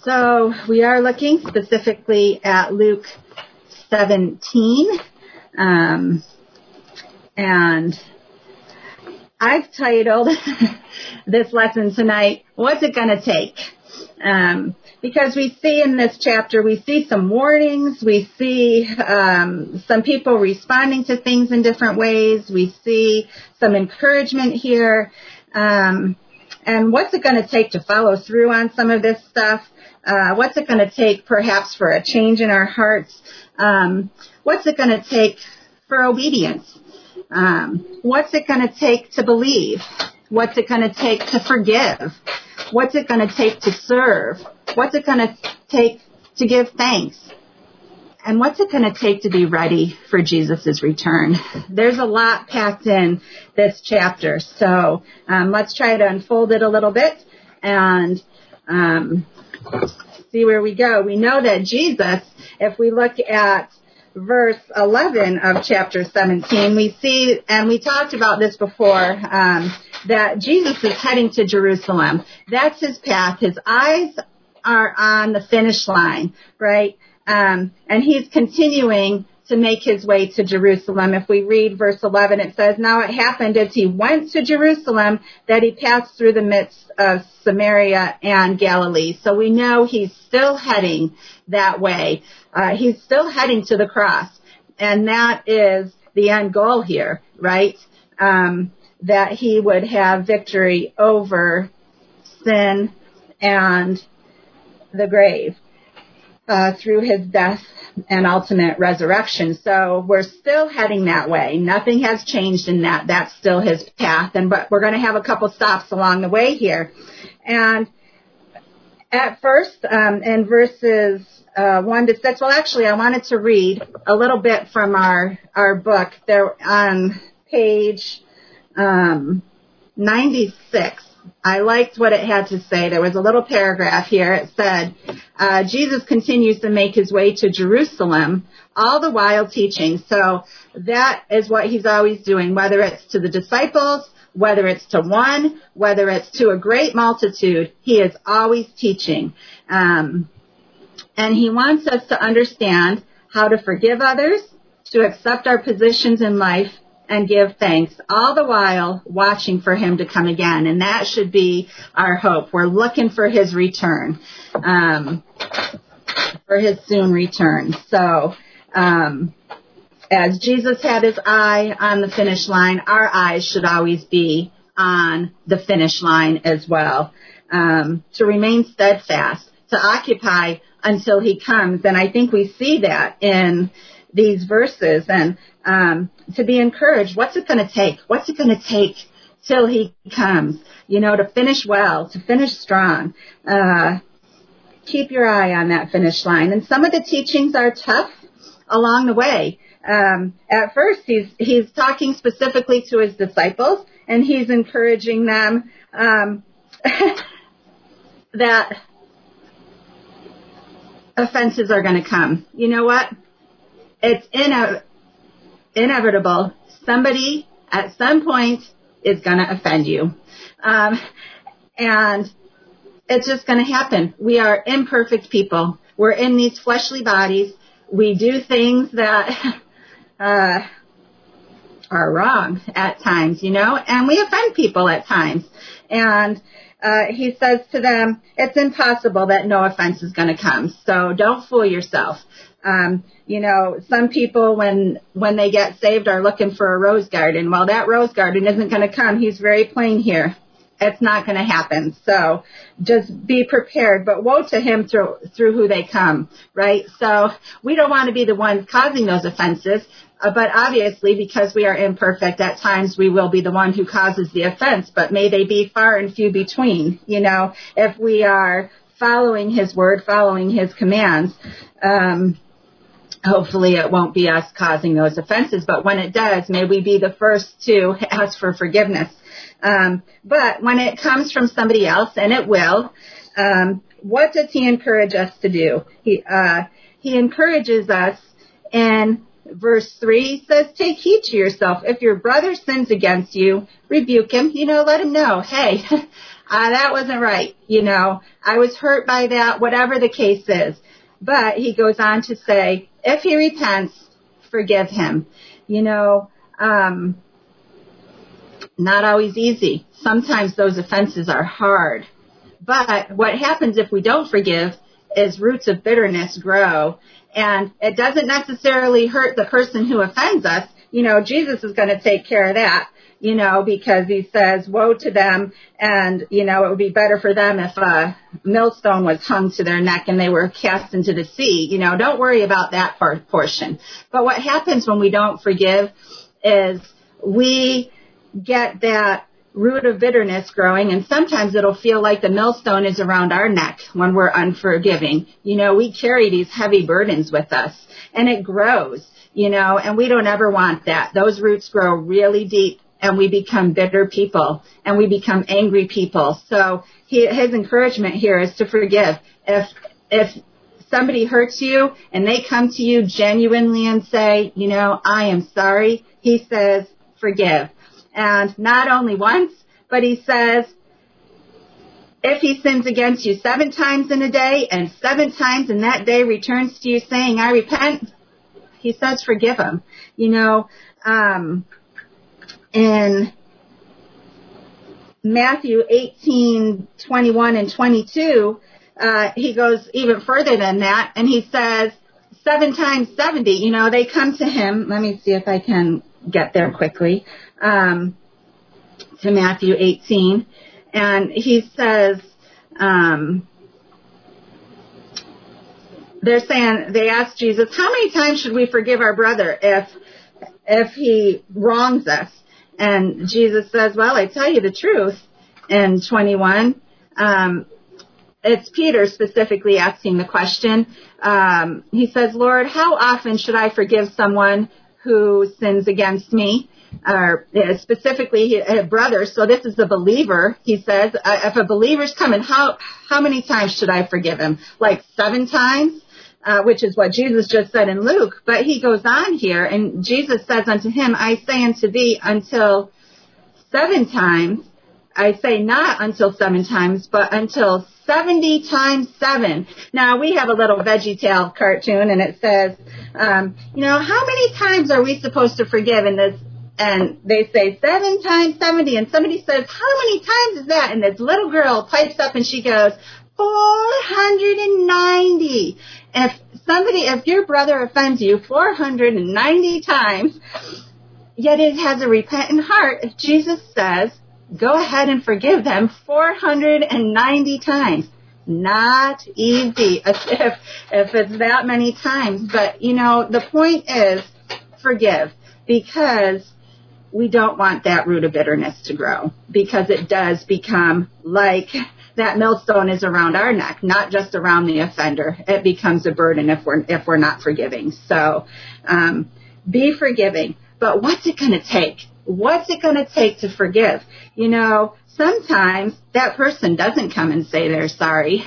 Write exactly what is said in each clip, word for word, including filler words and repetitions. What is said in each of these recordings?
So we are looking specifically at Luke seventeen, um, and I've titled this lesson tonight, What's It Gonna Take? Um, because we see in this chapter, we see some warnings, we see um, some people responding to things in different ways, we see some encouragement here, um, and what's it going to take to follow through on some of this stuff? Uh, what's it going to take perhaps for a change in our hearts? Um, what's it going to take for obedience? Um, what's it going to take to believe? What's it going to take to forgive? What's it going to take to serve? What's it going to take to give thanks? And what's it going to take to be ready for Jesus' return? There's a lot packed in this chapter, so um, let's try to unfold it a little bit and um, see where we go. We know that Jesus, if we look at verse eleven of chapter seventeen, we see, and we talked about this before, um, that Jesus is heading to Jerusalem. That's his path. His eyes are on the finish line, right? Um, and he's continuing to make his way to Jerusalem. If we read verse eleven, it says, Now it happened as he went to Jerusalem that he passed through the midst of Samaria and Galilee. So we know he's still heading that way. Uh, he's still heading to the cross. And that is the end goal here, right? Um, that he would have victory over sin and the grave. Uh, through his death and ultimate resurrection. So we're still heading that way. Nothing has changed in that. That's still his path. And but we're going to have a couple stops along the way here. And at first, um, in verses uh, one to six, well, actually, I wanted to read a little bit from our our book. There on page um, ninety-six. I liked what it had to say. There was a little paragraph here. It said, uh, Jesus continues to make his way to Jerusalem, all the while teaching. So that is what he's always doing, whether it's to the disciples, whether it's to one, whether it's to a great multitude, he is always teaching. Um, and he wants us to understand how to forgive others, to accept our positions in life, and give thanks, all the while watching for him to come again. And that should be our hope. We're looking for his return, um, for his soon return. So um, as Jesus had his eye on the finish line, our eyes should always be on the finish line as well, um, to remain steadfast, to occupy until he comes. And I think we see that in these verses, and um, to be encouraged. What's it going to take? What's it going to take till he comes? You know, to finish well, to finish strong. Uh, keep your eye on that finish line. And some of the teachings are tough along the way. Um, at first, he's he's talking specifically to his disciples, and he's encouraging them um, that offenses are going to come. You know what? It's ine- inevitable. Somebody at some point is going to offend you. Um, and it's just going to happen. We are imperfect people. We're in these fleshly bodies. We do things that uh, are wrong at times, you know, and we offend people at times. And uh, he says to them, it's impossible that no offense is going to come. So don't fool yourself. Um, you know, some people, when when they get saved, are looking for a rose garden. Well, that rose garden isn't going to come. He's very plain here. It's not going to happen. So just be prepared. But woe to him through through who they come, right? So we don't want to be the ones causing those offenses. Uh, but obviously, because we are imperfect, at times we will be the one who causes the offense. But may they be far and few between. You know, if we are following his word, following his commands, um, hopefully it won't be us causing those offenses, but when it does, may we be the first to ask for forgiveness. Um, but when it comes from somebody else, and it will, um, what does he encourage us to do? He uh, he encourages us in verse three says, take heed to yourself. If your brother sins against you, rebuke him. You know, let him know, hey, uh, that wasn't right. You know, I was hurt by that, whatever the case is. But he goes on to say, if he repents, forgive him. You know, um, not always easy. Sometimes those offenses are hard. But what happens if we don't forgive is roots of bitterness grow. And it doesn't necessarily hurt the person who offends us. You know, Jesus is going to take care of that, you know, because he says, woe to them. And, you know, it would be better for them if a millstone was hung to their neck and they were cast into the sea. You know, don't worry about that part, portion. But what happens when we don't forgive is we get that root of bitterness growing, and sometimes it'll feel like the millstone is around our neck when we're unforgiving. You know, we carry these heavy burdens with us, and it grows, you know, and we don't ever want that. Those roots grow really deep, and we become bitter people, and we become angry people. So he, his encouragement here is to forgive. If if somebody hurts you, and they come to you genuinely and say, you know, I am sorry, he says, forgive. And not only once, but he says, if he sins against you seven times in a day and seven times in that day returns to you saying, I repent, he says, forgive him. You know, um, in Matthew eighteen, twenty-one and twenty-two, uh, he goes even further than that. And he says, seven times seventy, you know, they come to him. Let me see if I can get there quickly. Um, to Matthew eighteen, and he says, um, they're saying, they asked Jesus, how many times should we forgive our brother if, if he wrongs us? And Jesus says, well, I tell you the truth. In twenty-one, um, it's Peter specifically asking the question. Um, he says, Lord, how often should I forgive someone who sins against me? Or uh, specifically a brother, so this is a believer, he says, uh, if a believer's coming, how how many times should I forgive him? Like seven times, uh, which is what Jesus just said in Luke. But he goes on here, and Jesus says unto him, I say unto thee, until seven times, I say not until seven times, but until seventy times seven. Now, we have a little VeggieTale cartoon, and it says, um, you know, how many times are we supposed to forgive in this? And they say seven times seventy, and somebody says, how many times is that? And this little girl pipes up and she goes, four hundred ninety. If somebody, if your brother offends you four hundred ninety times, yet it has a repentant heart, Jesus says, go ahead and forgive them four hundred ninety times. Not easy if, if it's that many times. But, you know, the point is forgive, because we don't want that root of bitterness to grow, because it does become like that millstone is around our neck, not just around the offender. It becomes a burden if we're if we're not forgiving. So um, be forgiving. But what's it going to take? What's it going to take to forgive? You know, sometimes that person doesn't come and say they're sorry.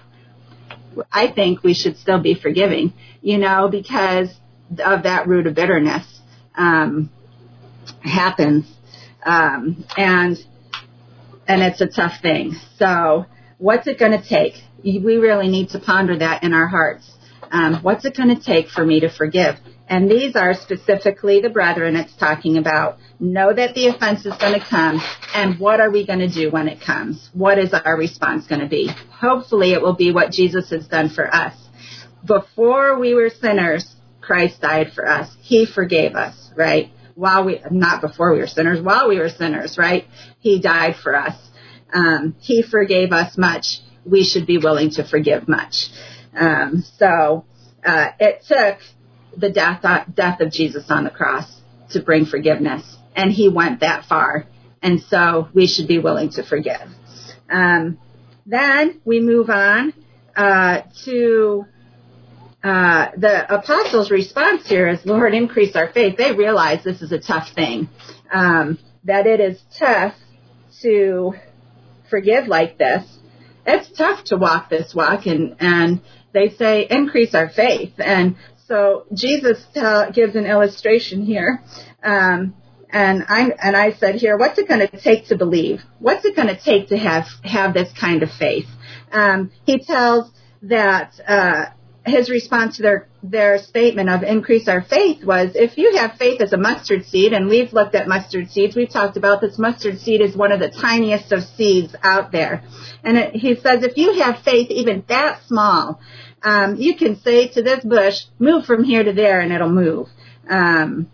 I think we should still be forgiving, you know, because of that root of bitterness. Um, happens, um, and and it's a tough thing. So what's it going to take? We really need to ponder that in our hearts. Um, what's it going to take for me to forgive? And these are specifically the brethren it's talking about. Know that the offense is going to come, and what are we going to do when it comes? What is our response going to be? Hopefully it will be what Jesus has done for us. Before we were sinners, Christ died for us. He forgave us, right? While we, not before we were sinners, while we were sinners, right? He died for us. Um, he forgave us much. We should be willing to forgive much. Um, so uh, it took the death, uh, death of Jesus on the cross to bring forgiveness, and he went that far, and so we should be willing to forgive. Um, then we move on uh, to Uh, the apostles' response here is, Lord, increase our faith. They realize this is a tough thing, um, that it is tough to forgive like this. It's tough to walk this walk, and, and they say, increase our faith. And so Jesus uh, gives an illustration here. Um, and I and I said here, what's it going to take to believe? What's it going to take to have, have this kind of faith? Um, he tells that uh, his response to their, their statement of increase our faith was, if you have faith as a mustard seed, and we've looked at mustard seeds, we've talked about this mustard seed is one of the tiniest of seeds out there. And it, he says, if you have faith even that small, um, you can say to this bush, move from here to there, and it'll move. Um,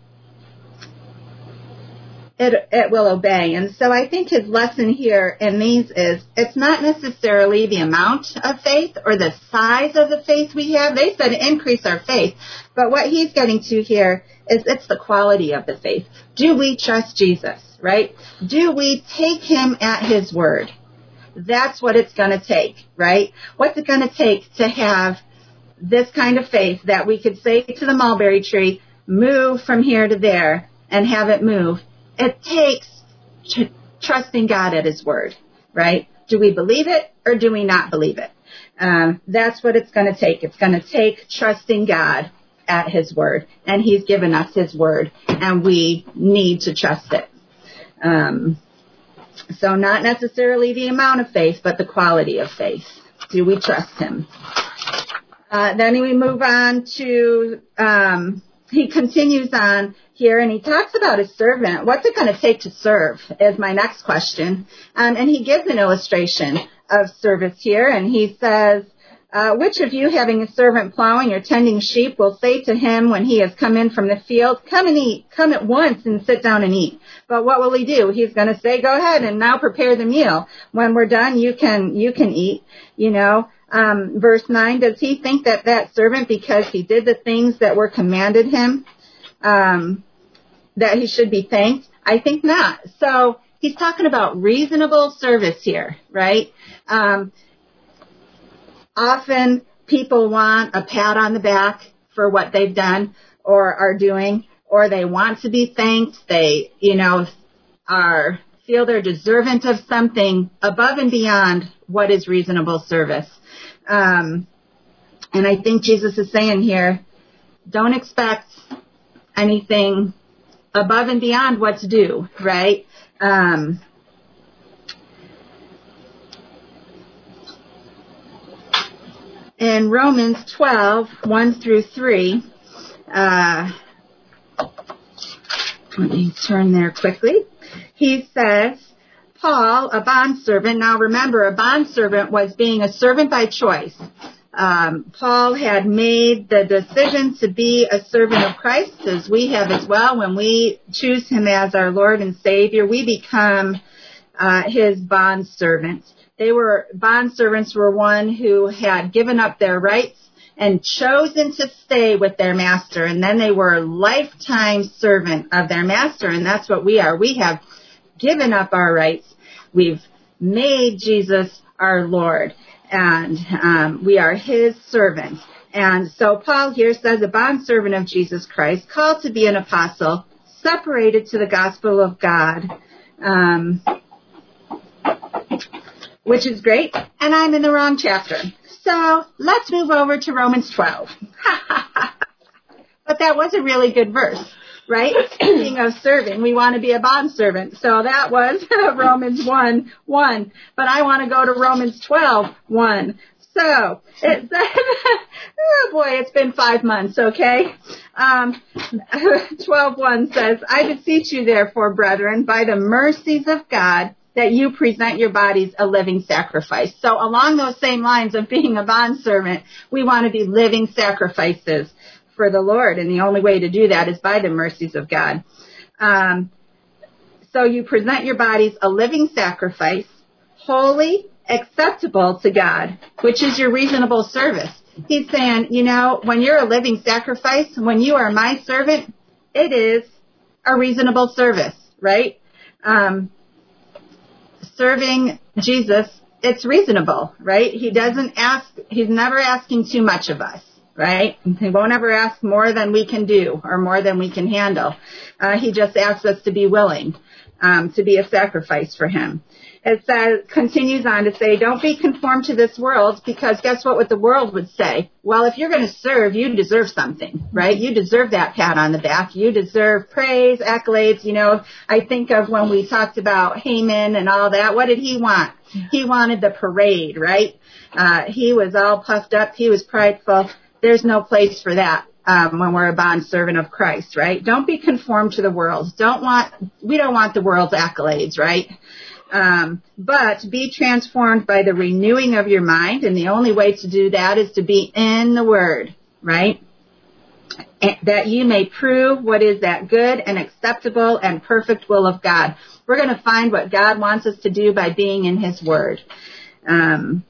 It, it will obey. And so I think his lesson here in these is it's not necessarily the amount of faith or the size of the faith we have. They said increase our faith. But what he's getting to here is it's the quality of the faith. Do we trust Jesus, right? Do we take him at his word? That's what it's going to take, right? What's it going to take to have this kind of faith that we could say to the mulberry tree, move from here to there and have it move? It takes tr- trusting God at his word, right? Do we believe it or do we not believe it? Um, that's what it's going to take. It's going to take trusting God at his word. And he's given us his word, and we need to trust it. Um, so not necessarily the amount of faith, but the quality of faith. Do we trust him? Uh, then we move on to... Um, He continues on here, and he talks about his servant. What's it going to take to serve is my next question. Um, and he gives an illustration of service here, and he says, uh, which of you having a servant plowing or tending sheep will say to him when he has come in from the field, come and eat, come at once and sit down and eat. But what will he do? He's going to say, go ahead and now prepare the meal. When we're done, you can, you can eat, you know. Um, verse nine, does he think that that servant, because he did the things that were commanded him, um, that he should be thanked? I think not. So he's talking about reasonable service here, right? Um, often people want a pat on the back for what they've done or are doing, or they want to be thanked. They, you know, are feel they're deserving of something above and beyond what is reasonable service. Um, and I think Jesus is saying here, don't expect anything above and beyond what's due, right? Um, in Romans twelve, one through three, uh, let me turn there quickly. He says, Paul, a bondservant. Now remember, a bondservant was being a servant by choice. Um, Paul had made the decision to be a servant of Christ, as we have as well. When we choose him as our Lord and Savior, we become uh, his bondservant. They were, bondservants were one who had given up their rights and chosen to stay with their master. And then they were a lifetime servant of their master. And that's what we are. We have given up our rights. We've made Jesus our Lord, and um, we are his servants. And so Paul here says, a bondservant of Jesus Christ, called to be an apostle, separated to the gospel of God, um, which is great. And I'm in the wrong chapter. So let's move over to Romans twelve. But that was a really good verse. Right? Speaking of serving, we want to be a bondservant. So that was Romans one, one. But I want to go to Romans twelve, one. So, it says, oh boy, it's been five months, okay? Um, twelve, one says, I beseech you therefore, brethren, by the mercies of God, that you present your bodies a living sacrifice. So along those same lines of being a bondservant, we want to be living sacrifices for the Lord, and the only way to do that is by the mercies of God. Um, so you present your bodies a living sacrifice, holy, acceptable to God, which is your reasonable service. He's saying, you know, when you're a living sacrifice, when you are my servant, it is a reasonable service, right? Um, serving Jesus, it's reasonable, right? He doesn't ask, he's never asking too much of us. Right? He won't ever ask more than we can do or more than we can handle. Uh, he just asks us to be willing um, to be a sacrifice for him. it says, continues on to say, don't be conformed to this world, because guess what, what the world would say? Well, if you're going to serve, you deserve something, right? You deserve that pat on the back. You deserve praise, accolades. You know, I think of when we talked about Haman and all that. What did he want? He wanted the parade, right? Uh, he was all puffed up. He was prideful. There's no place for that. Um, when we're a bond servant of Christ, right? Don't be conformed to the world. Don't want, we don't want the world's accolades, right? Um, but be transformed by the renewing of your mind. And the only way to do that is to be in the Word, right? And that you may prove what is that good and acceptable and perfect will of God. We're going to find what God wants us to do by being in His Word. Um,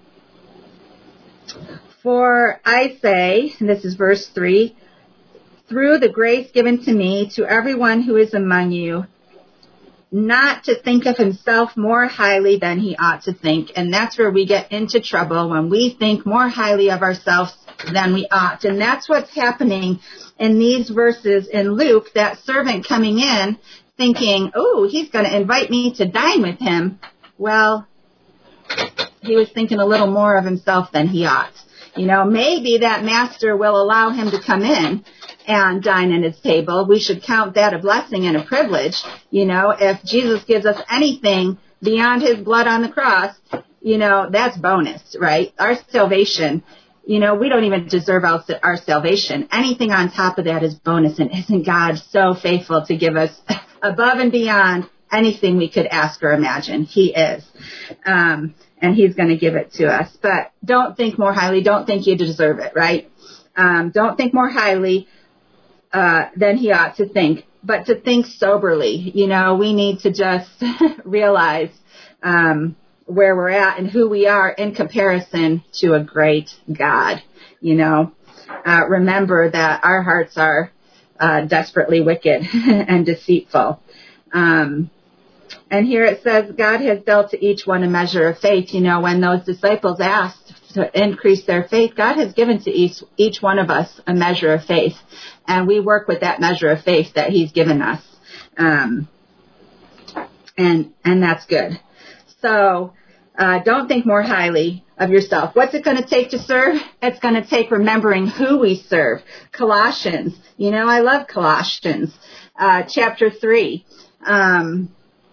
For I say, and this is verse three, through the grace given to me, to everyone who is among you, not to think of himself more highly than he ought to think. And that's where we get into trouble, when we think more highly of ourselves than we ought. And that's what's happening in these verses in Luke, that servant coming in thinking, oh, he's going to invite me to dine with him. Well, he was thinking a little more of himself than he ought. You know, maybe that master will allow him to come in and dine at his table. We should count that a blessing and a privilege. You know, if Jesus gives us anything beyond his blood on the cross, you know, that's bonus, right? Our salvation, you know, we don't even deserve our, our salvation. Anything on top of that is bonus. And isn't God so faithful to give us above and beyond anything we could ask or imagine? He is. Um, and he's going to give it to us. But don't think more highly. Don't think you deserve it, right? Um, don't think more highly uh, than he ought to think, but to think soberly. You know, we need to just realize um, where we're at and who we are in comparison to a great God. You know, uh, remember that our hearts are uh, desperately wicked and deceitful. Um And here it says, God has dealt to each one a measure of faith. You know, when those disciples asked to increase their faith, God has given to each, each one of us a measure of faith. And we work with that measure of faith that he's given us. Um, and, and that's good. So, uh, don't think more highly of yourself. What's it going to take to serve? It's going to take remembering who we serve. Colossians. You know, I love Colossians, uh, chapter three. Um,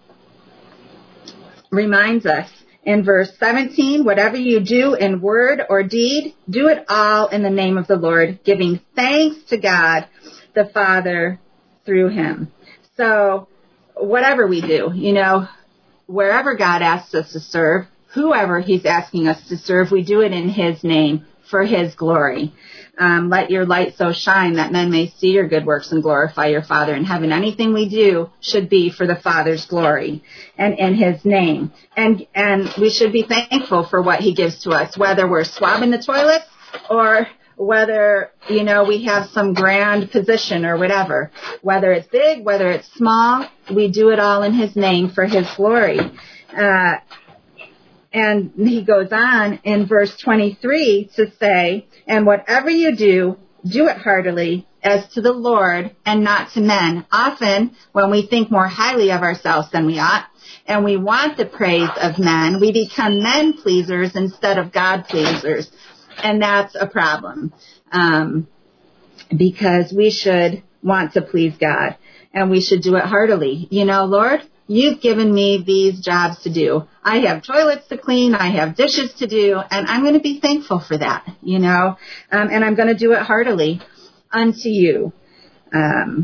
reminds us in verse seventeen, whatever you do in word or deed, do it all in the name of the Lord, giving thanks to God the Father through him. So whatever we do, you know, wherever God asks us to serve, whoever he's asking us to serve, we do it in his name for his glory. Um, let your light so shine that men may see your good works and glorify your Father in heaven. Anything we do should be for the Father's glory and in his name. And and we should be thankful for what he gives to us, whether we're swabbing the toilets or whether, you know, we have some grand position or whatever. Whether it's big, whether it's small, we do it all in his name for his glory. Uh, and he goes on in verse twenty-three to say, and whatever you do, do it heartily as to the Lord and not to men. Often when we think more highly of ourselves than we ought, and we want the praise of men, we become men pleasers instead of God pleasers. And that's a problem, um, because we should want to please God, and we should do it heartily. You know, Lord, you've given me these jobs to do. I have toilets to clean. I have dishes to do, and I'm going to be thankful for that, you know, um, and I'm going to do it heartily unto you. Um,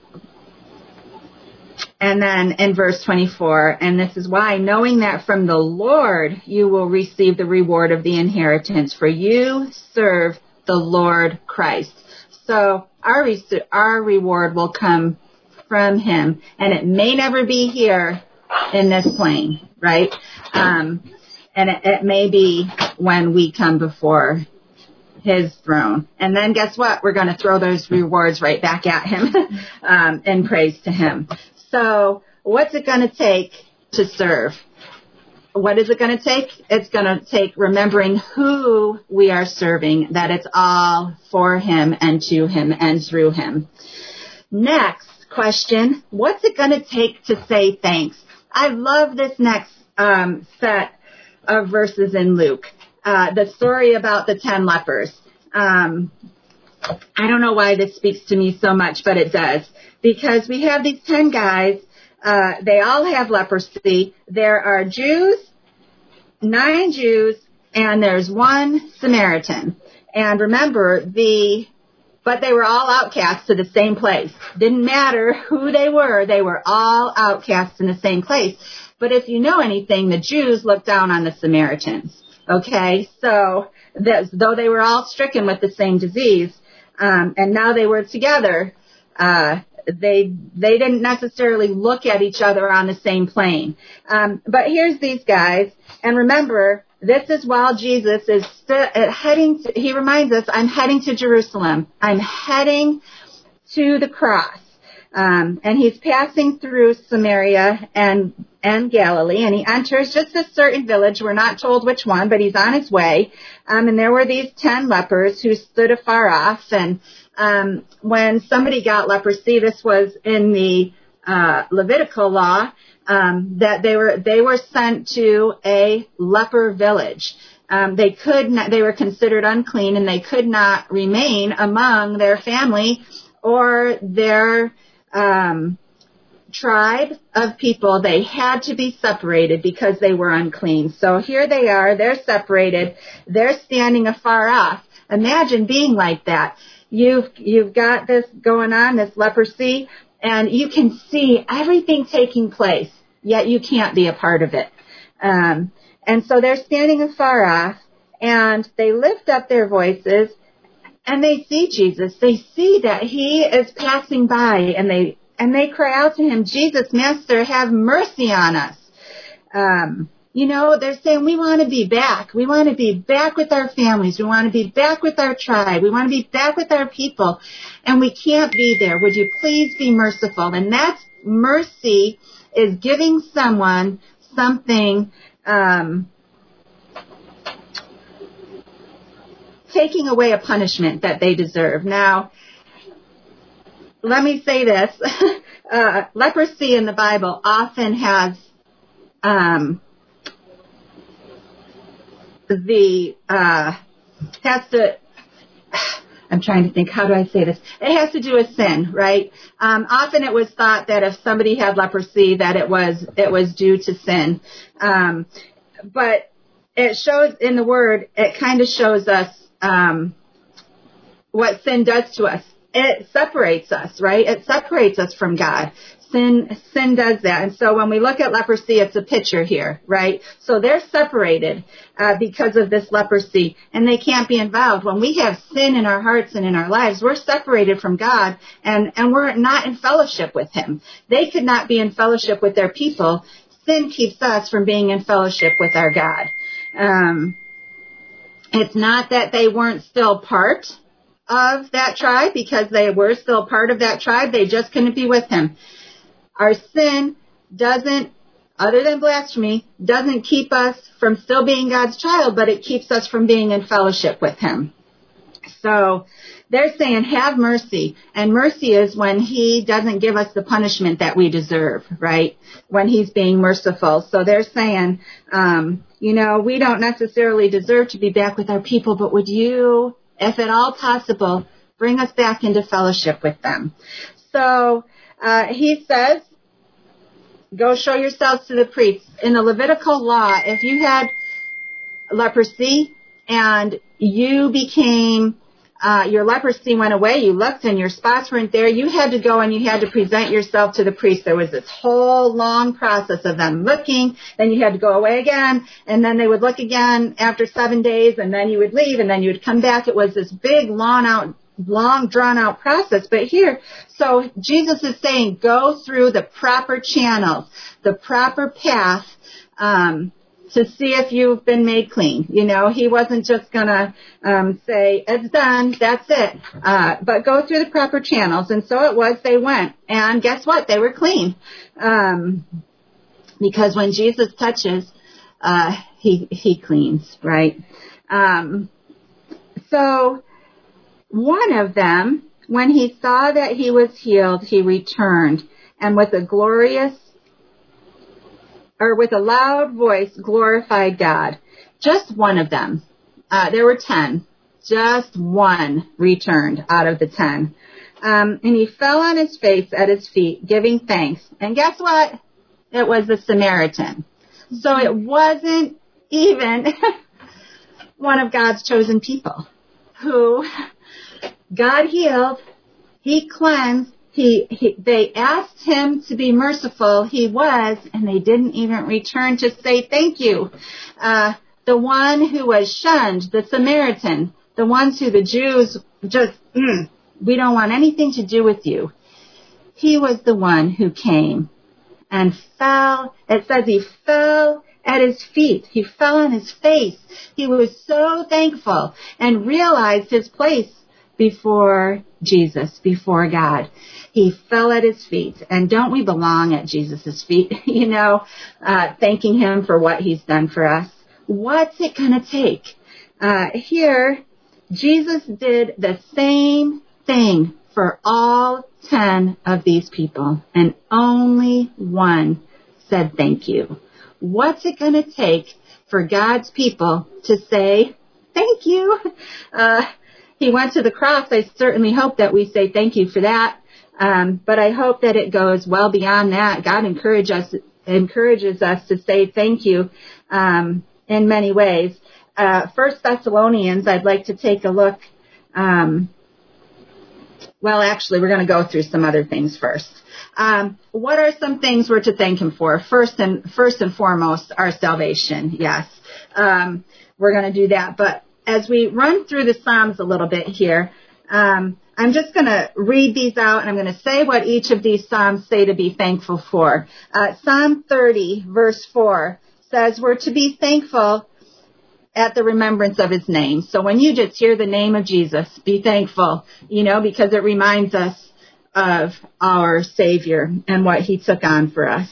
and then in verse twenty-four, and this is why, knowing that from the Lord you will receive the reward of the inheritance, for you serve the Lord Christ. So our re- our reward will come from him, and it may never be here in this plane, right? Um, and it, it may be when we come before his throne. And then guess what? We're going to throw those rewards right back at him um, in praise to him. So what's it going to take to serve? What is it going to take? It's going to take remembering who we are serving, that it's all for him and to him and through him. Next question, what's it going to take to say thanks? I love this next um, set of verses in Luke. Uh, the story about the ten lepers. Um, I don't know why this speaks to me so much, but it does. Because we have these ten guys. Uh, they all have leprosy. There are Jews, nine Jews, and there's one Samaritan. And remember, the but they were all outcasts to the same place. Didn't matter who they were. They were all outcasts in the same place. But if you know anything, the Jews looked down on the Samaritans. Okay? So, that, though they were all stricken with the same disease, um, and now they were together, uh, they they didn't necessarily look at each other on the same plane. Um, but here's these guys. And remember, this is while Jesus is st- heading to, he reminds us, I'm heading to Jerusalem. I'm heading to the cross. Um, and he's passing through Samaria and, and Galilee, and he enters just a certain village. We're not told which one, but he's on his way. Um, and there were these ten lepers who stood afar off. And um, when somebody got leprosy, this was in the uh, Levitical law, Um, that they were they were sent to a leper village. Um, they could not, they were considered unclean, and they could not remain among their family or their um, tribe of people. They had to be separated because they were unclean. So here they are. They're separated. They're standing afar off. Imagine being like that. You've you've got this going on, this leprosy. And you can see everything taking place, yet you can't be a part of it. Um, and so they're standing afar off, and they lift up their voices, and they see Jesus. They see that he is passing by, and they and they cry out to him, Jesus, Master, have mercy on us. Um, you know, they're saying, we want to be back. We want to be back with our families. We want to be back with our tribe. We want to be back with our people. And we can't be there. Would you please be merciful? And that's mercy, is giving someone something, um, taking away a punishment that they deserve. Now, let me say this. uh, leprosy in the Bible often has um, the uh, has to. I'm trying to think. How do I say this? It has to do with sin, right? Um, often it was thought that if somebody had leprosy, that it was it was due to sin. Um, but it shows in the Word. It kind of shows us um, what sin does to us. It separates us, right? It separates us from God. Sin, sin does that. And so when we look at leprosy, it's a picture here, right? So they're separated uh, because of this leprosy, and they can't be involved. When we have sin in our hearts and in our lives, we're separated from God, and, and we're not in fellowship with him. They could not be in fellowship with their people. Sin keeps us from being in fellowship with our God. Um, it's not that they weren't still part of that tribe, because they were still part of that tribe. They just couldn't be with him. Our sin doesn't, other than blasphemy, doesn't keep us from still being God's child, but it keeps us from being in fellowship with him. So they're saying, have mercy. And mercy is when he doesn't give us the punishment that we deserve, right? When he's being merciful. So they're saying, um, you know, we don't necessarily deserve to be back with our people, but would you, if at all possible, bring us back into fellowship with them? So uh, he says, go show yourselves to the priests. In the Levitical law, if you had leprosy and you became, uh, your leprosy went away, you looked and your spots weren't there, you had to go and you had to present yourself to the priest. There was this whole long process of them looking, then you had to go away again, and then they would look again after seven days, and then you would leave, and then you would come back. It was this big, long out, long drawn out process. But here, so Jesus is saying, go through the proper channels, the proper path, um, to see if you've been made clean. You know, he wasn't just going to um, say, it's done, that's it. Uh, but go through the proper channels. And so it was, they went. And guess what? They were clean. Um, because when Jesus touches, uh, he, he cleans, right? Um, so one of them, when he saw that he was healed, he returned, and with a glorious or with a loud voice, glorified God. Just one of them. Uh, there were ten. Just one returned out of the ten. Um, and he fell on his face at his feet, giving thanks. And guess what? It was the Samaritan. So it wasn't even one of God's chosen people who God healed, he cleansed, he, he they asked him to be merciful, he was, and they didn't even return to say thank you. Uh, the one who was shunned, the Samaritan, the ones who the Jews just, mm, we don't want anything to do with you. He was the one who came and fell. It says he fell at his feet. He fell on his face. He was so thankful and realized his place before Jesus, before God. He fell at his feet. And don't we belong at Jesus' feet, you know, uh, thanking him for what he's done for us? What's it going to take? Uh, here, Jesus did the same thing for all ten of these people, and only one said thank you. What's it going to take for God's people to say thank you? Uh, he went to the cross. I certainly hope that we say thank you for that. Um, but I hope that it goes well beyond that. God encourage us, encourages us to say thank you um, in many ways. Uh, First Thessalonians, I'd like to take a look. Um, well, actually, we're going to go through some other things first. Um, what are some things we're to thank him for? First and first and foremost, our salvation. Yes, um, we're going to do that. But as we run through the Psalms a little bit here, um, I'm just going to read these out, and I'm going to say what each of these Psalms say to be thankful for. Uh, Psalm thirty, verse four, says we're to be thankful at the remembrance of his name. So when you just hear the name of Jesus, be thankful, you know, because it reminds us of our Savior and what he took on for us.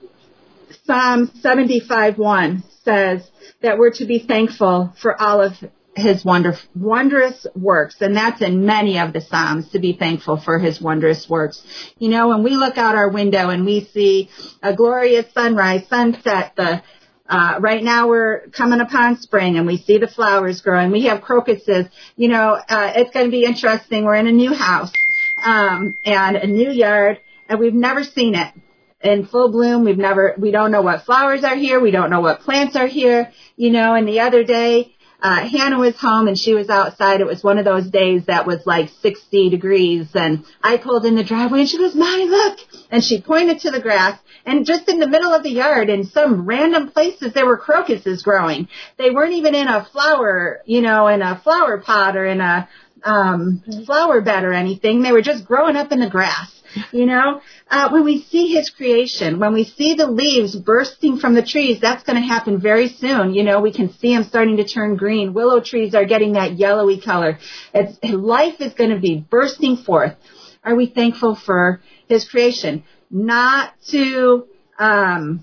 Psalm seventy-five one says that we're to be thankful for all of his wonder, wondrous works, and that's in many of the Psalms, to be thankful for his wondrous works. You know, when we look out our window and we see a glorious sunrise, sunset, the Uh, right now we're coming upon spring and we see the flowers growing. We have crocuses. You know, uh, it's going to be interesting. We're in a new house, um, and a new yard, and we've never seen it in full bloom. We've never, we don't know what flowers are here. We don't know what plants are here. You know, and the other day, uh, Hannah was home and she was outside. It was one of those days that was like sixty degrees, and I pulled in the driveway and she goes, "Mommy, look." And she pointed to the grass. And just in the middle of the yard, in some random places, there were crocuses growing. They weren't even in a flower, you know, in a flower pot or in a um, flower bed or anything. They were just growing up in the grass, you know. Uh, when we see his creation, when we see the leaves bursting from the trees, that's going to happen very soon. You know, we can see them starting to turn green. Willow trees are getting that yellowy color. It's, life is going to be bursting forth. Are we thankful for his creation? Not to, um,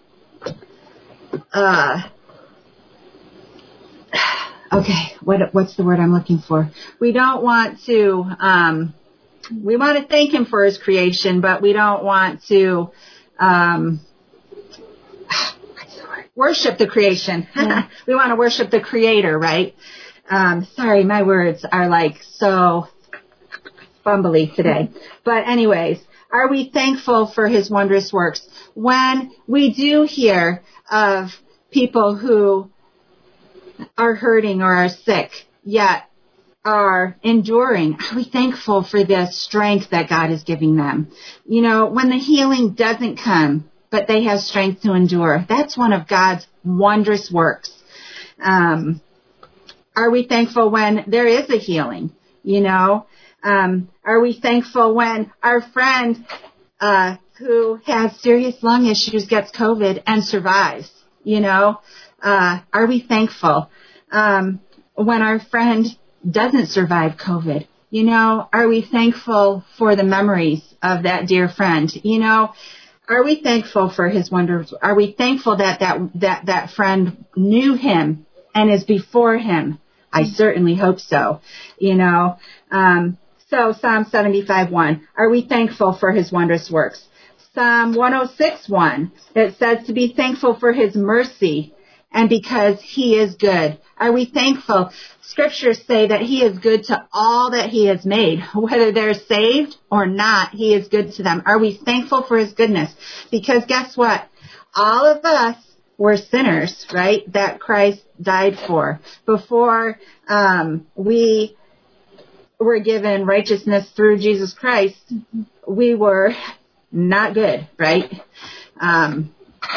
uh, okay, what, what's the word I'm looking for? We don't want to, um, we want to thank him for his creation, but we don't want to, um, what's the word? Worship the creation. Yeah. We want to worship the creator, right? Um, sorry, my words are like so fumbly today. But anyways, are we thankful for his wondrous works? When we do hear of people who are hurting or are sick, yet are enduring, are we thankful for the strength that God is giving them? You know, when the healing doesn't come, but they have strength to endure, that's one of God's wondrous works. Um, are we thankful when there is a healing? You know, Um, are we thankful when our friend uh, who has serious lung issues gets COVID and survives? You know, uh, are we thankful um, when our friend doesn't survive COVID? You know, are we thankful for the memories of that dear friend? You know, are we thankful for his wonders? Are we thankful that that that that friend knew him and is before him? I certainly hope so. You know. Um, So Psalm seventy-five one, are we thankful for his wondrous works? Psalm one oh six one, it says to be thankful for his mercy and because he is good. Are we thankful? Scriptures say that he is good to all that he has made. Whether they're saved or not, he is good to them. Are we thankful for his goodness? Because guess what? All of us were sinners, right, that Christ died for. Before um, we were given righteousness through Jesus Christ, we were not good, right? Um,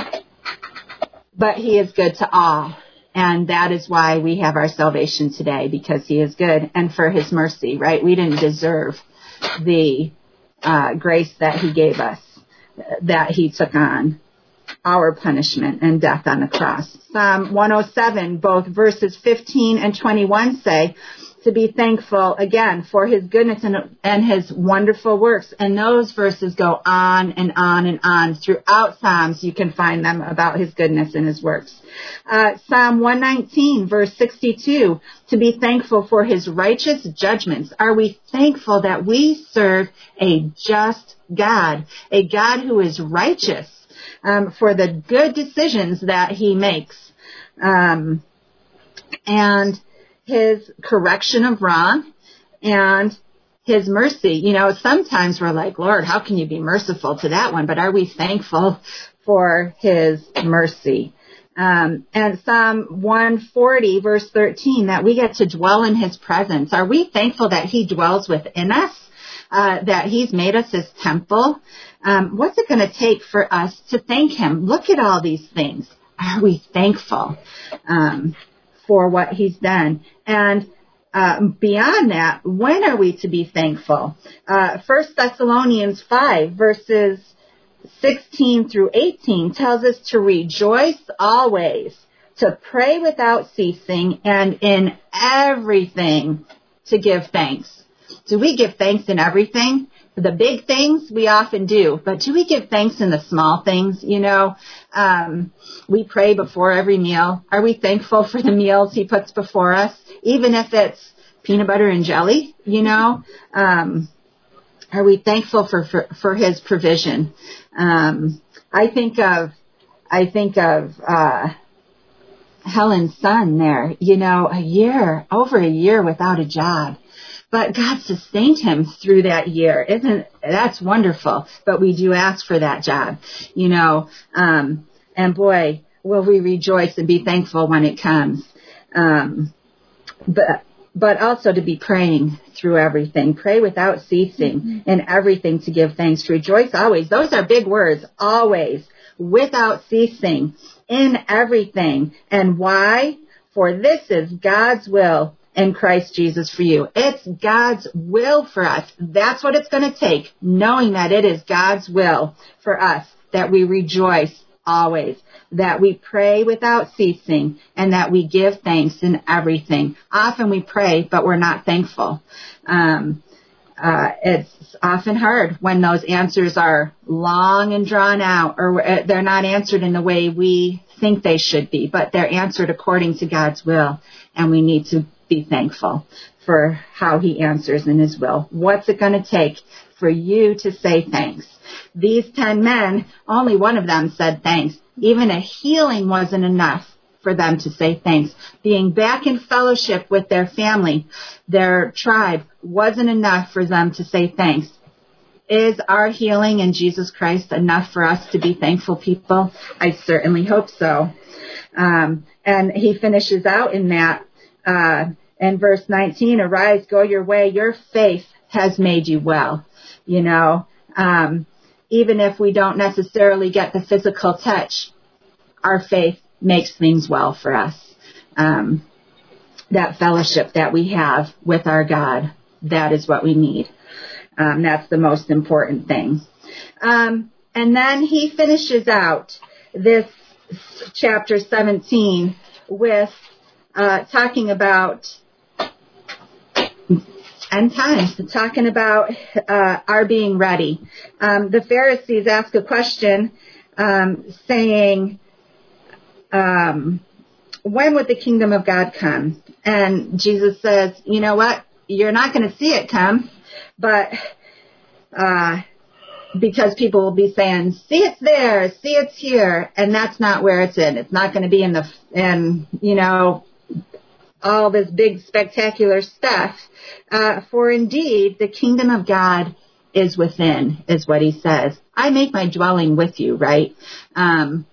but he is good to all. And that is why we have our salvation today, because he is good and for his mercy, right? We didn't deserve the uh, grace that he gave us, that he took on our punishment and death on the cross. Psalm one oh seven, both verses fifteen and twenty-one say to be thankful, again, for his goodness and, and his wonderful works. And those verses go on and on and on. Throughout Psalms, you can find them about his goodness and his works. Uh, Psalm one nineteen, verse sixty-two, to be thankful for his righteous judgments. Are we thankful that we serve a just God, a God who is righteous, um, for the good decisions that he makes, um, and his correction of wrong and his mercy? You know, sometimes we're like, Lord, how can you be merciful to that one? But are we thankful for his mercy? Um, and Psalm one forty, verse thirteen, that we get to dwell in his presence. Are we thankful that he dwells within us, uh, that he's made us his temple? Um, what's it going to take for us to thank him? Look at all these things. Are we thankful um, for what he's done? And uh, beyond that, when are we to be thankful? Uh, First Thessalonians five, verses sixteen through eighteen tells us to rejoice always, to pray without ceasing, and in everything to give thanks. Do we give thanks in everything? The big things we often do, but do we give thanks in the small things? You know, um, we pray before every meal. Are we thankful for the meals he puts before us, even if it's peanut butter and jelly? You know, um, are we thankful for, for, for his provision? Um, I think of, I think of, uh, Helen's son there, you know, a year, over a year without a job. But God sustained him through that year. Isn't that's wonderful? But we do ask for that job, you know. Um, and boy, will we rejoice and be thankful when it comes. Um, but but also to be praying through everything. Pray without ceasing, mm-hmm. in everything to give thanks. Rejoice always. Those are big words. Always, without ceasing, in everything. And why? For this is God's will in Christ Jesus for you. It's God's will for us. That's what it's going to take, knowing that it is God's will for us, that we rejoice always, that we pray without ceasing, and that we give thanks in everything. Often we pray, but we're not thankful. Um, uh, it's often hard when those answers are long and drawn out, or they're not answered in the way we think they should be, but they're answered according to God's will, and we need to be thankful for how he answers in his will. What's it going to take for you to say thanks? These ten men, only one of them said thanks. Even a healing wasn't enough for them to say thanks. Being back in fellowship with their family, their tribe, wasn't enough for them to say thanks. Is our healing in Jesus Christ enough for us to be thankful people? I certainly hope so. Um, and he finishes out in that, uh, in verse nineteen, arise, go your way. Your faith has made you well. You know, um, even if we don't necessarily get the physical touch, our faith makes things well for us. Um, that fellowship that we have with our God, that is what we need. Um, that's the most important thing. Um, and then he finishes out this chapter seventeen with uh, talking about end times, talking about uh, our being ready. Um, the Pharisees ask a question um, saying, um, when would the kingdom of God come? And Jesus says, you know what? You're not going to see it come, but uh, because people will be saying, see, it's there, see, it's here, and that's not where it's in. It's not going to be in the, in, you know, all this big spectacular stuff. Uh, for indeed, the kingdom of God is within, is what he says. I make my dwelling with you, right? Um,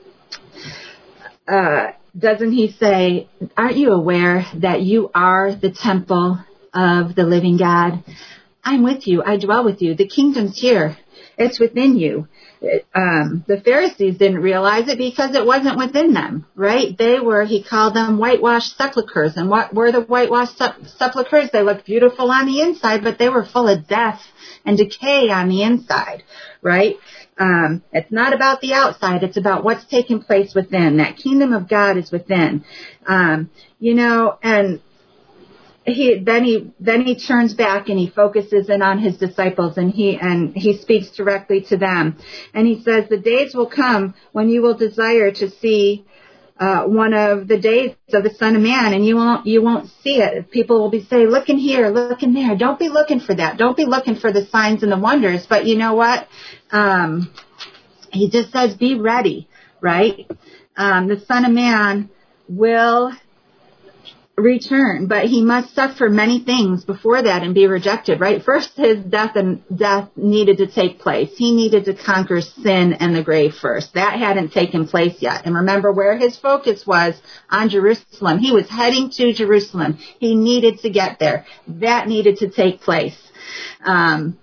uh, doesn't he say, aren't you aware that you are the temple of the living God? I'm with you. I dwell with you. The kingdom's here. It's within you. Um, the Pharisees didn't realize it because it wasn't within them, right? They were, he called them whitewashed sepulchres. And what were the whitewashed sepulchres? They looked beautiful on the inside, but they were full of death and decay on the inside, right? Um, it's not about the outside. It's about what's taking place within. That kingdom of God is within. Um, you know, and he then he then he turns back and he focuses in on his disciples, and he and he speaks directly to them, and he says, the days will come when you will desire to see uh one of the days of the Son of Man, and you won't you won't see it. People will be saying, look in here, look in there. Don't be looking for that. Don't be looking for the signs and the wonders. But you know what? Um he just says, be ready, right? Um the Son of Man will return, but he must suffer many things before that and be rejected, right? First, his death and death needed to take place. He needed to conquer sin and the grave first. That hadn't taken place yet. And remember where his focus was, on Jerusalem. He was heading to Jerusalem. He needed to get there. That needed to take place. Um,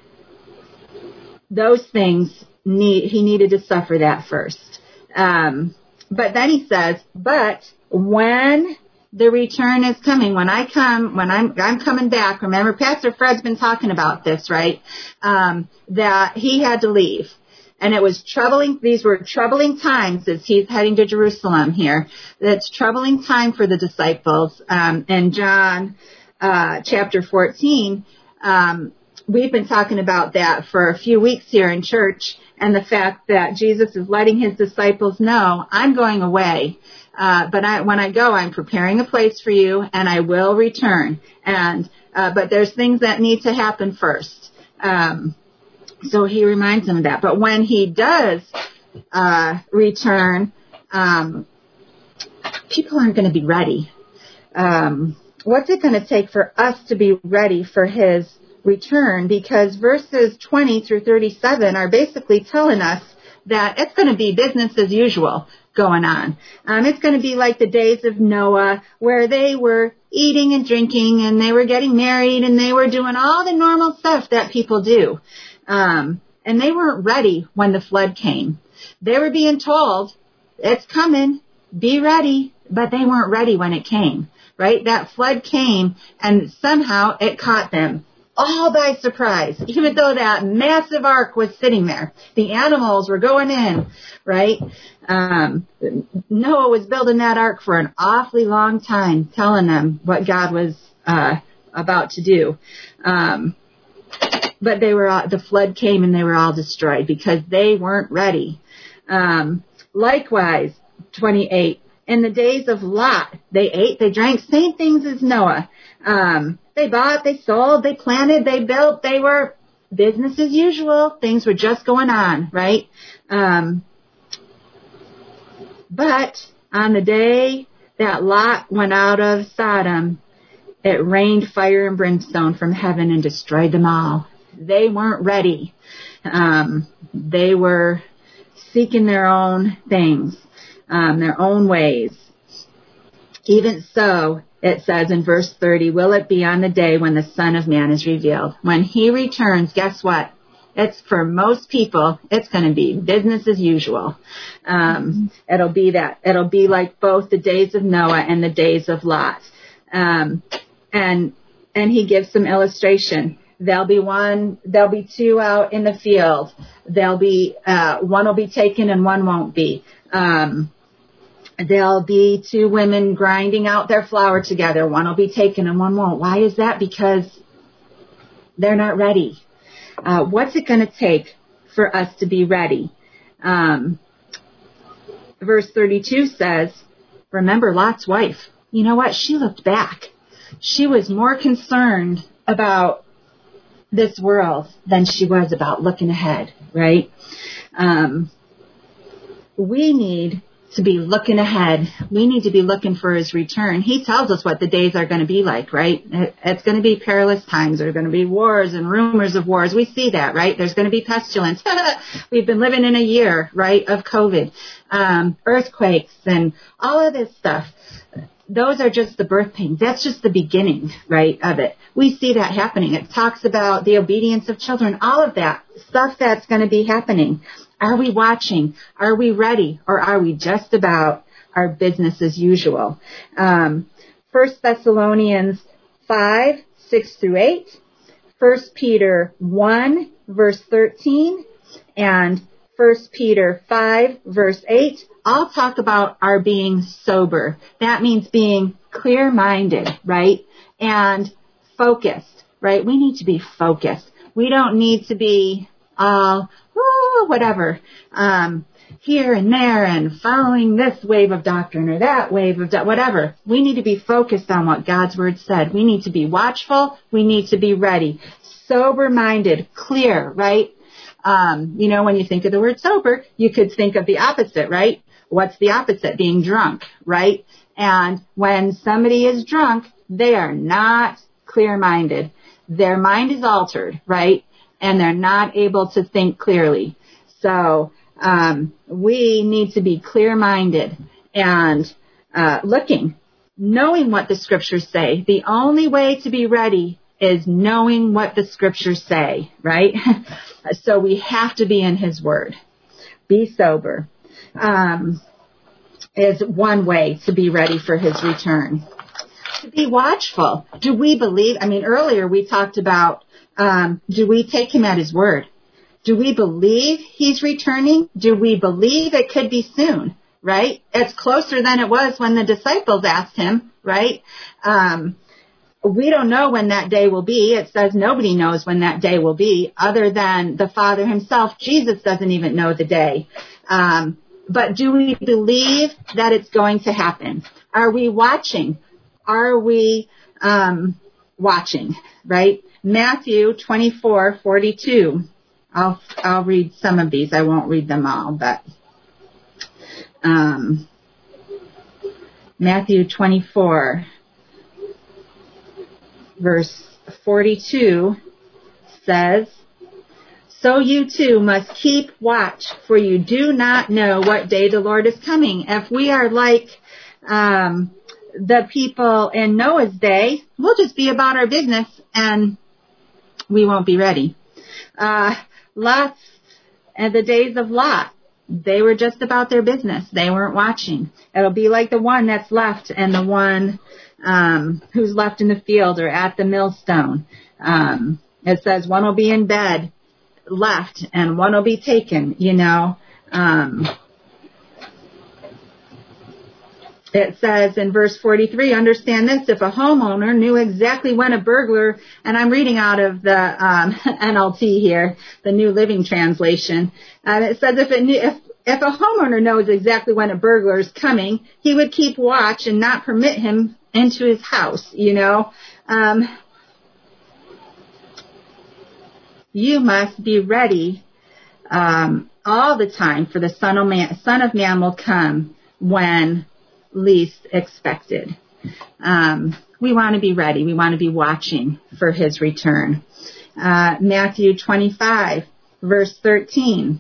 those things need, he needed to suffer that first. Um, but then he says, but when the return is coming, when I come, when I'm, I'm coming back. Remember, Pastor Fred's been talking about this, right? Um, that he had to leave. And it was troubling, these were troubling times as he's heading to Jerusalem here. It's troubling time for the disciples. Um, in John, uh, chapter fourteen, um, we've been talking about that for a few weeks here in church, and the fact that Jesus is letting his disciples know, I'm going away. Uh, but I, when I go, I'm preparing a place for you, and I will return. And uh, but there's things that need to happen first. Um, so he reminds them of that. But when he does uh, return, um, people aren't going to be ready. Um, what's it going to take for us to be ready for his return? Because verses twenty through thirty-seven are basically telling us that it's going to be business as usual going on. Um, it's going to be like the days of Noah, where they were eating and drinking, and they were getting married, and they were doing all the normal stuff that people do. Um, and they weren't ready when the flood came. They were being told, it's coming, be ready, but they weren't ready when it came, right? That flood came, and somehow it caught them all by surprise, even though that massive ark was sitting there. The animals were going in, right? Um, Noah was building that ark for an awfully long time, telling them what God was uh, about to do. Um, but they were all, the flood came and they were all destroyed because they weren't ready. Um, likewise, twenty-eight, in the days of Lot, they ate, they drank, same things as Noah. Um, they bought, they sold, they planted, they built, they were business as usual. Things were just going on, right? Um, but on the day that Lot went out of Sodom, it rained fire and brimstone from heaven and destroyed them all. They weren't ready. Um, they were seeking their own things, um, their own ways. Even so, it says in verse thirty, will it be on the day when the Son of Man is revealed? When he returns, guess what? It's for most people, it's going to be business as usual. Um, it'll be that. It'll be like both the days of Noah and the days of Lot. Um, and, and he gives some illustration. There'll be one, there'll be two out in the field. There'll be, uh, one will be taken and one won't be. Um, There'll be two women grinding out their flour together. One will be taken and one won't. Why is that? Because they're not ready. Uh, what's it going to take for us to be ready? Um, verse thirty-two says, remember Lot's wife. You know what? She looked back. She was more concerned about this world than she was about looking ahead, right? Um, we need to be looking ahead. We need to be looking for his return. He tells us what the days are going to be like, right? It's going to be perilous times. There are going to be wars and rumors of wars. We see that, right? There's going to be pestilence. We've been living in a year, right, of COVID, um, earthquakes and all of this stuff. Those are just the birth pains. That's just the beginning, right, of it. We see that happening. It talks about the obedience of children, all of that stuff that's going to be happening. Are we watching? Are we ready? Or are we just about our business as usual? Um, First Thessalonians five, six through eight, First Peter one, verse thirteen, and First Peter five, verse eight, all talk about our being sober. That means being clear-minded, right? And focused, right? We need to be focused. We don't need to be all, oh, whatever, um, here and there and following this wave of doctrine or that wave of do- whatever. We need to be focused on what God's word said. We need to be watchful. We need to be ready. Sober-minded, clear, right? Um, you know, when you think of the word sober, you could think of the opposite, right? What's the opposite? Being drunk, right? And when somebody is drunk, they are not clear-minded. Their mind is altered, right? And they're not able to think clearly. So um, we need to be clear-minded and uh, looking, knowing what the scriptures say. The only way to be ready is knowing what the scriptures say, right? So we have to be in his word. Be sober um, is one way to be ready for his return. To be watchful. Do we believe? I mean, earlier we talked about Um, do we take him at his word? Do we believe he's returning? Do we believe it could be soon, right? It's closer than it was when the disciples asked him, right? Um, we don't know when that day will be. It says nobody knows when that day will be other than the Father himself. Jesus doesn't even know the day. Um, but do we believe that it's going to happen? Are we watching? Are we um, watching, right? Matthew twenty-four forty-two. I'll I'll read some of these. I won't read them all, but um, Matthew twenty-four, verse forty-two says, "So you too must keep watch, for you do not know what day the Lord is coming." If we are like um, the people in Noah's day, we'll just be about our business and we won't be ready. Uh, Lot's, and the days of Lot, they were just about their business. They weren't watching. It'll be like the one that's left and the one um, who's left in the field or at the millstone. Um, it says one will be in bed, left, and one will be taken, you know. Um, It says in verse forty-three, understand this, if a homeowner knew exactly when a burglar, and I'm reading out of the um, N L T here, the New Living Translation, and it says if, it knew, if, if a homeowner knows exactly when a burglar is coming, he would keep watch and not permit him into his house, you know. Um, you must be ready um, all the time, for the Son of Man, Son of Man will come when least expected. Um, we want to be ready. We want to be watching for his return. Uh, Matthew twenty-five, verse thirteen.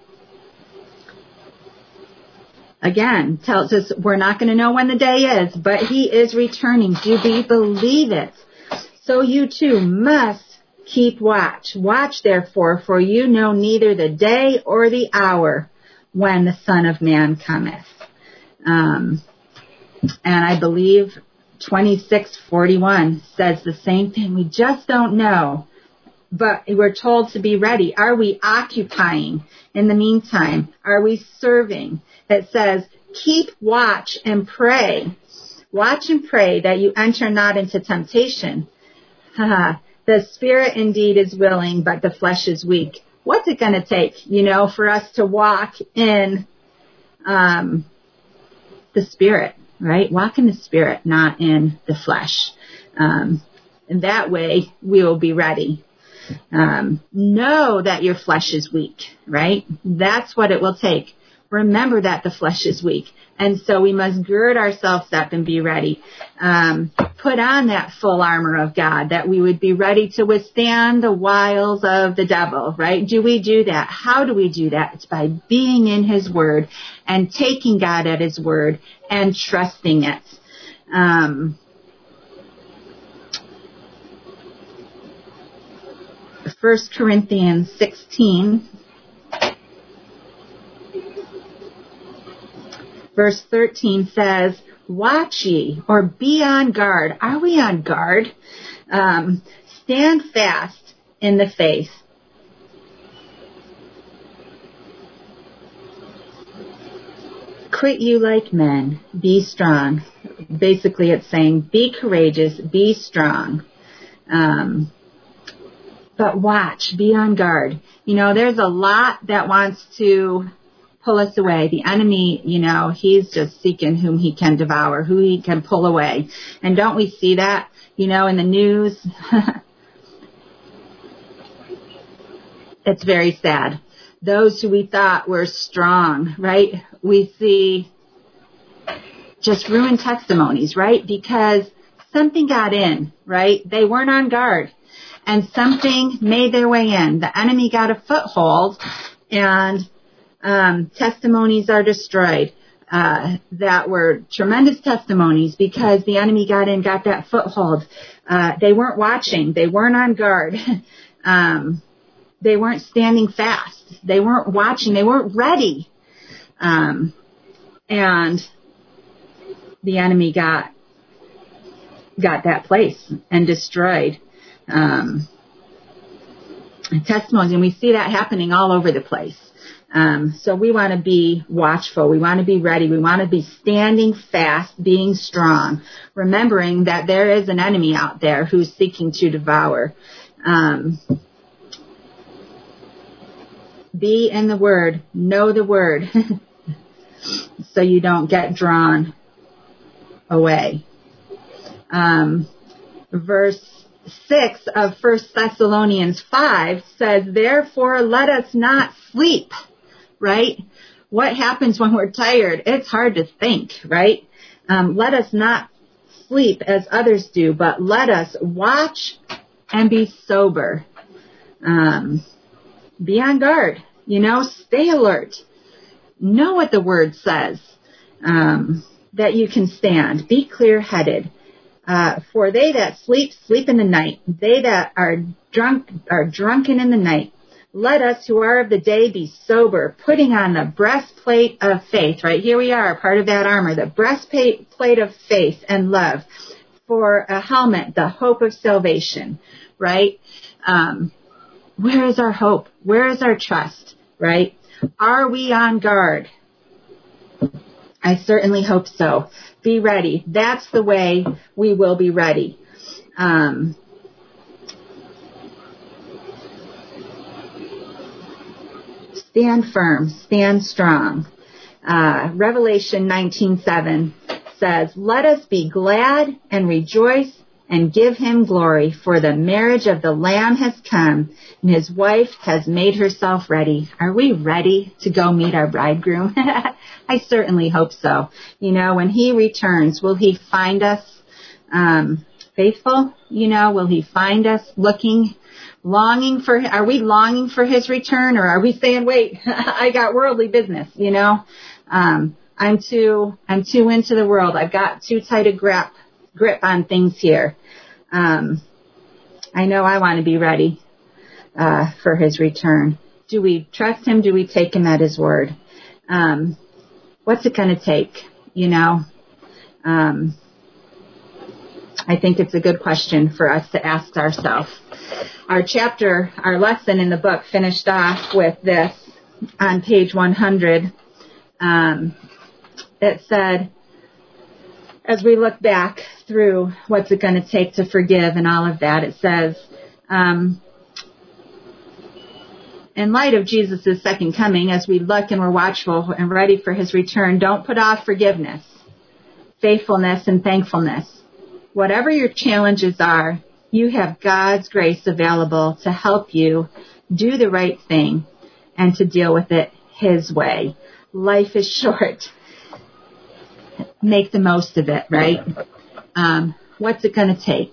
Again, tells us we're not going to know when the day is, but he is returning. Do we believe it? So you too must keep watch. Watch therefore, for you know neither the day or the hour when the Son of Man cometh. Um, And I believe twenty-six forty-one says the same thing. We just don't know, but we're told to be ready. Are we occupying in the meantime? Are we serving? It says, keep watch and pray. Watch and pray that you enter not into temptation. The spirit indeed is willing, but the flesh is weak. What's it going to take, you know, for us to walk in um, the spirit? Right? Walk in the spirit, not in the flesh. Um, and that way we will be ready. Um, know that your flesh is weak, right? That's what it will take. Remember that the flesh is weak. And so we must gird ourselves up and be ready. Um, put on that full armor of God, that we would be ready to withstand the wiles of the devil, right? Do we do that? How do we do that? It's by being in his word and taking God at his word and trusting it. Um, First Corinthians sixteen, verse thirteen says, watch ye, or be on guard. Are we on guard? Um, stand fast in the faith. Quit you like men. Be strong. Basically, it's saying, be courageous, be strong. Um, but watch, be on guard. You know, there's a lot that wants to pull us away. The enemy, you know, he's just seeking whom he can devour, who he can pull away. And don't we see that, you know, in the news? It's very sad. Those who we thought were strong, right? We see just ruined testimonies, right? Because something got in, right? They weren't on guard. And something made their way in. The enemy got a foothold, and um, testimonies are destroyed. Uh, that were tremendous testimonies because the enemy got in, got that foothold. Uh, they weren't watching. They weren't on guard. um, they weren't standing fast. They weren't watching. They weren't ready. Um, and the enemy got got that place and destroyed. Um, testimonies, and we see that happening all over the place. Um, so we want to be watchful. We want to be ready. We want to be standing fast, being strong, remembering that there is an enemy out there who's seeking to devour. Um, be in the Word. Know the Word so you don't get drawn away. Um, verse six of First Thessalonians five says, therefore let us not sleep, right? What happens when we're tired? It's hard to think, right? Um, let us not sleep as others do, but let us watch and be sober. Um, be on guard, you know, stay alert. Know what the Word says, um, that you can stand. Be clear-headed. Uh, for they that sleep, sleep in the night. They that are drunk, are drunken in the night. Let us who are of the day be sober, putting on the breastplate of faith. Right here we are, part of that armor, the breastplate plate of faith and love. For a helmet, the hope of salvation. Right? Um, where is our hope? Where is our trust? Right? Are we on guard? I certainly hope so. Be ready. That's the way we will be ready. Um, stand firm. Stand strong. Uh, Revelation nineteen seven says, let us be glad and rejoice and give him glory, for the marriage of the Lamb has come, and his wife has made herself ready. Are we ready to go meet our bridegroom? I certainly hope so. You know, when he returns, will he find us um, faithful? You know, will he find us looking, longing for, are we longing for his return, or are we saying, wait, I got worldly business, you know? Um, I'm too, I'm too into the world. I've got too tight a grip, grip on things here. Um, I know I want to be ready uh, for his return. Do we trust him? Do we take him at his word? Um, what's it going to take? You know, um, I think it's a good question for us to ask ourselves. Our chapter, our lesson in the book finished off with this on page one hundred. Um, it said, as we look back through what's it going to take to forgive and all of that, it says, um, in light of Jesus' second coming, as we look and we're watchful and ready for his return, don't put off forgiveness, faithfulness, and thankfulness. Whatever your challenges are, You have God's grace available to help you do the right thing and to deal with it His way. Life is short. Make the most of it, right? Um, what's it going to take?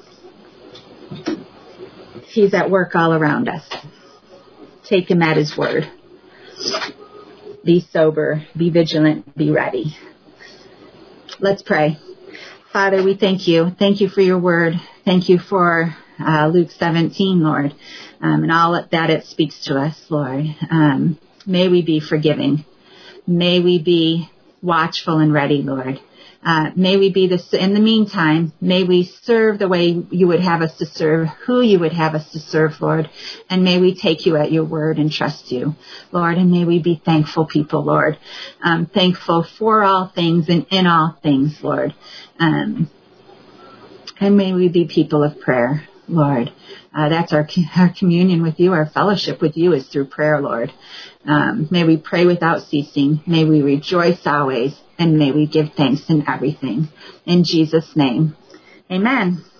He's at work all around us. Take Him at His word. Be sober, be vigilant, be ready. Let's pray. Father, we thank you. Thank you for your word. Thank you for uh, Luke seventeen, Lord, um, and all that it speaks to us, Lord. Um, may we be forgiving. May we be watchful and ready, Lord. Uh, may we be this, in the meantime, may we serve the way you would have us to serve, who you would have us to serve, Lord. And may we take you at your word and trust you, Lord. And may we be thankful people, Lord. Um, thankful for all things and in all things, Lord. Um, and may we be people of prayer, Lord. Uh, that's our, our communion with you. Our fellowship with you is through prayer, Lord. Um, may we pray without ceasing. May we rejoice always. And may we give thanks in everything. In Jesus' name, amen.